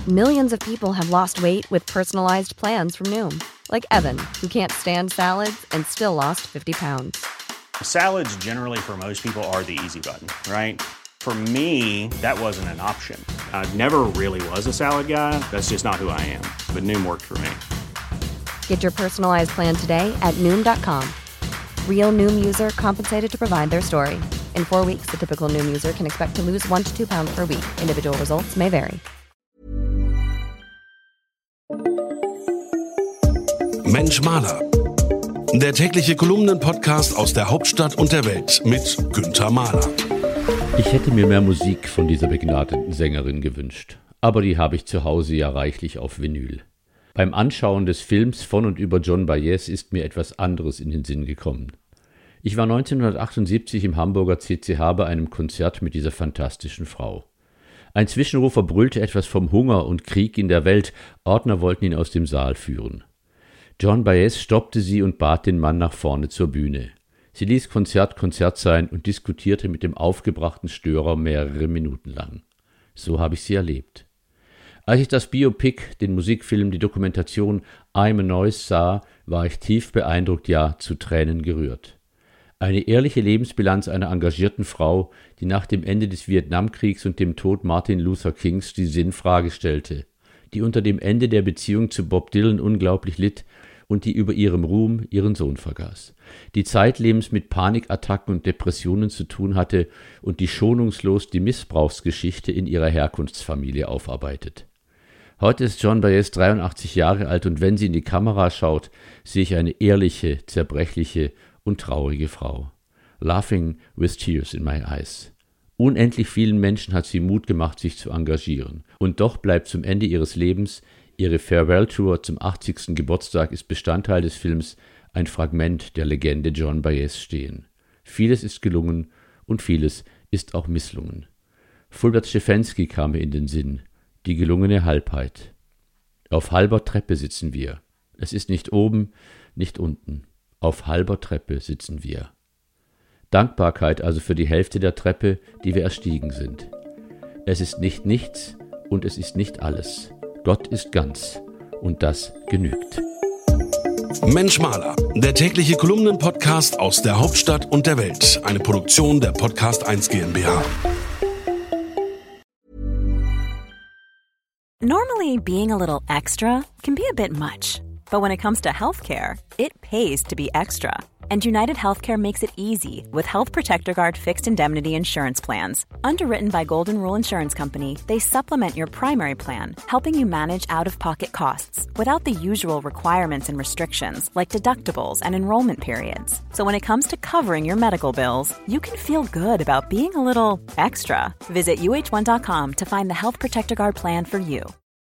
Millions of people have lost weight with personalized plans from Noom. Like Evan, who can't stand salads and still lost 50 pounds. Salads generally for most people are the easy button, right? For me, that wasn't an option. I never really was a salad guy. That's just not who I am. But Noom worked for me. Get your personalized plan today at Noom.com. Real Noom user compensated to provide their story. In 4 weeks, the typical Noom user can expect to lose 1 to 2 pounds per week. Individual results may vary. Mensch Maler. Der tägliche Kolumnen-Podcast aus der Hauptstadt und der Welt mit Günther Mahler. Ich hätte mir mehr Musik von dieser begnadeten Sängerin gewünscht. Aber die habe ich zu Hause ja reichlich auf Vinyl. Beim Anschauen des Films von und über Joan Baez ist mir etwas anderes in den Sinn gekommen. Ich war 1978 im Hamburger CCH bei einem Konzert mit dieser fantastischen Frau. Ein Zwischenrufer brüllte etwas vom Hunger und Krieg in der Welt. Ordner wollten ihn aus dem Saal führen. Joan Baez stoppte sie und bat den Mann nach vorne zur Bühne. Sie ließ Konzert sein und diskutierte mit dem aufgebrachten Störer mehrere Minuten lang. So habe ich sie erlebt. Als ich das Biopic, den Musikfilm, die Dokumentation I'm a Noise sah, war ich tief beeindruckt, ja zu Tränen gerührt. Eine ehrliche Lebensbilanz einer engagierten Frau, die nach dem Ende des Vietnamkriegs und dem Tod Martin Luther Kings die Sinnfrage stellte, die unter dem Ende der Beziehung zu Bob Dylan unglaublich litt und die über ihrem Ruhm ihren Sohn vergaß, die zeitlebens mit Panikattacken und Depressionen zu tun hatte und die schonungslos die Missbrauchsgeschichte in ihrer Herkunftsfamilie aufarbeitet. Heute ist Joan Baez 83 Jahre alt und wenn sie in die Kamera schaut, sehe ich eine ehrliche, zerbrechliche und traurige Frau. Laughing with tears in my eyes. Unendlich vielen Menschen hat sie Mut gemacht, sich zu engagieren. Und doch bleibt zum Ende ihres Lebens ihre Farewell-Tour zum 80. Geburtstag ist Bestandteil des Films, ein Fragment der Legende Joan Baez stehen. Vieles ist gelungen und vieles ist auch misslungen. Fulbert Schiefenski kam mir in den Sinn, die gelungene Halbheit. Auf halber Treppe sitzen wir. Es ist nicht oben, nicht unten. Auf halber Treppe sitzen wir. Dankbarkeit also für die Hälfte der Treppe, die wir erstiegen sind. Es ist nicht nichts und es ist nicht alles. Gott ist ganz und das genügt. Mensch Maler, der tägliche Kolumnen-Podcast aus der Hauptstadt und der Welt. Eine Produktion der Podcast 1 GmbH. Normally, being a little extra can be a bit much. But when it comes to healthcare, it pays to be extra. And United Healthcare makes it easy with Health Protector Guard fixed indemnity insurance plans. Underwritten by Golden Rule Insurance Company, they supplement your primary plan, helping you manage out-of-pocket costs without the usual requirements and restrictions like deductibles and enrollment periods. So when it comes to covering your medical bills, you can feel good about being a little extra. Visit uh1.com to find the Health Protector Guard plan for you.